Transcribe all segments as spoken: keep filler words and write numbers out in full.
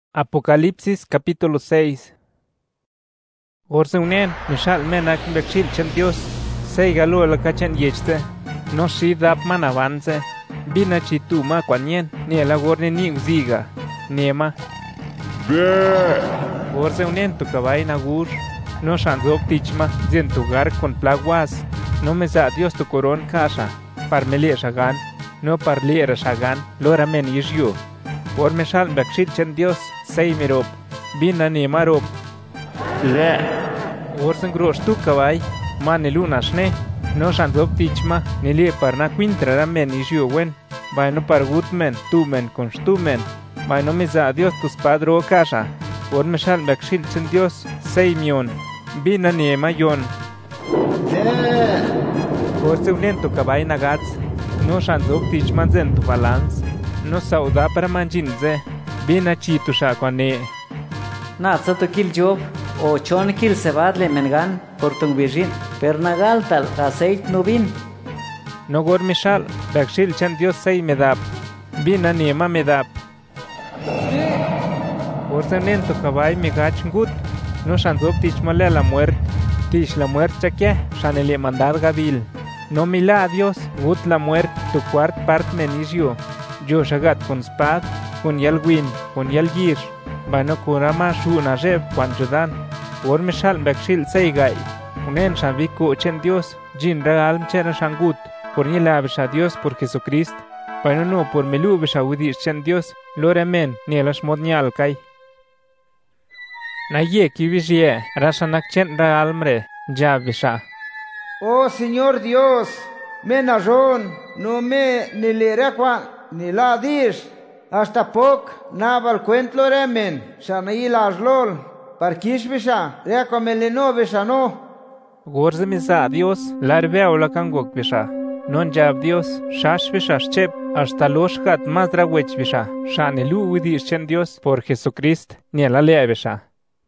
Apocalipsis capítulo seis. Gorseunen, mishal menak bekshil chen Dios, sei galo la kachen yechta, no shi dap man avance, bina chitu ma kwanyen, ni la gorne ni uziga, niema. Gorseunen tu kabay nagur, no shanzok tichma, zin tu gar con plaguas, no me sa Dios tu coron kasha, par melie shagan, no par liera shagan, lora men yishyo. Por meshal bekshil chen Dios, sei mirop, bina ni marop. Orsen grosh tu kawai, man ni luna shne, no shandop tichma, ni li par na quintra men ishio wen, by no par gutmen, tu men con stu men, by no miza Dios tus padro kasha. Por meshal bekshil chen Dios, sei mion, bina ni mayon. Orse unen tu kawai nagats, no shandop tichma zen tu balance. No sauda para manjinze, bina chitu shakwane. Na tsato kil job, o chon kil sebadle mengan, portung virgin, per nagal tal aceit nubin. No gor mishal, bakshil chan Dios sei medap, bina niema medap. Orsanen to kabay migach ngut, no shanzop tichmale la muerte, tich la muerte chakia, shanele mandar gabil. No mila a Dios, gut la muerte, tu cuart part menisio. Yo shagat con spad, con yalwin, con yalgir, bano kurama shu na jeb kwan judan, or mishal bekshil seigay, unen shanviku chen Dios, jin regalm chen shangut, por nila besha Dios por Jesucrist, bano no por melu besha udis chen Dios, lore men, nielash modnyal kai. Na ye kivishye, rashanak chen regalmre, ya besha. Oh Señor Dios, me najon, no me nilerekwa, ni la dish, hasta poc, naval cuentlo remen, shanaí las lol, parquish bisha, reco meleno bisha no. Gorze misa Dios, larvea o la kangok bisha, non jab Dios, shash bisha shchep, hasta loshkat más dragwech bisha, shanelu udish chen Dios por Jesucrist, ni la lea bisha.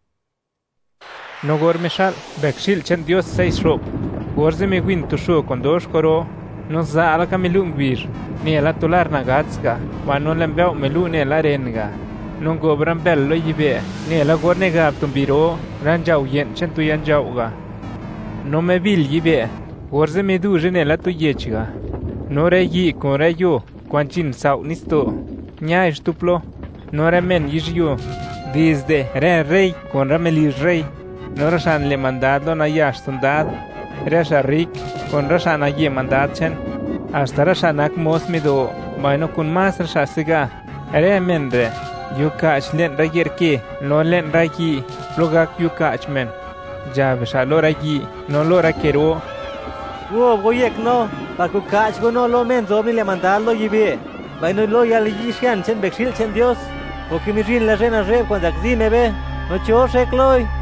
No gor mishal, bekshil chen Dios seis rop, gorze me gwin tushu con dos koro, no za ala kamilung bir, ni ala tular nagatska, wa no lembeo melu ni ala renga. No gobran bello yibe, ni ala gorne gab tumbiro, ranjau yen chen tu yan jauga. No me bil yibe, gorze me duje ni ala tu yechga. No re yi con re yo, kwanchin sau nisto. Nya estuplo, no re men yishyo, desde re rey con ramelis rey. No rashan le mandado na yash tundad. Resha rik, con rasha na ye mandachen, hasta rasha nak mos mido, maino kun mas rasha siga, ere mendre, yu kach len rayer ke, no len raki, plogak yu kach men, ja besha lo raki, no lo rakero. Wo goyek no, paku kach go no lo men zobni le mandalo yibe, maino lo ya li yishan chen bekshil chen Dios, o que mi rin la rena re cuando akzime be, no cho shekloy.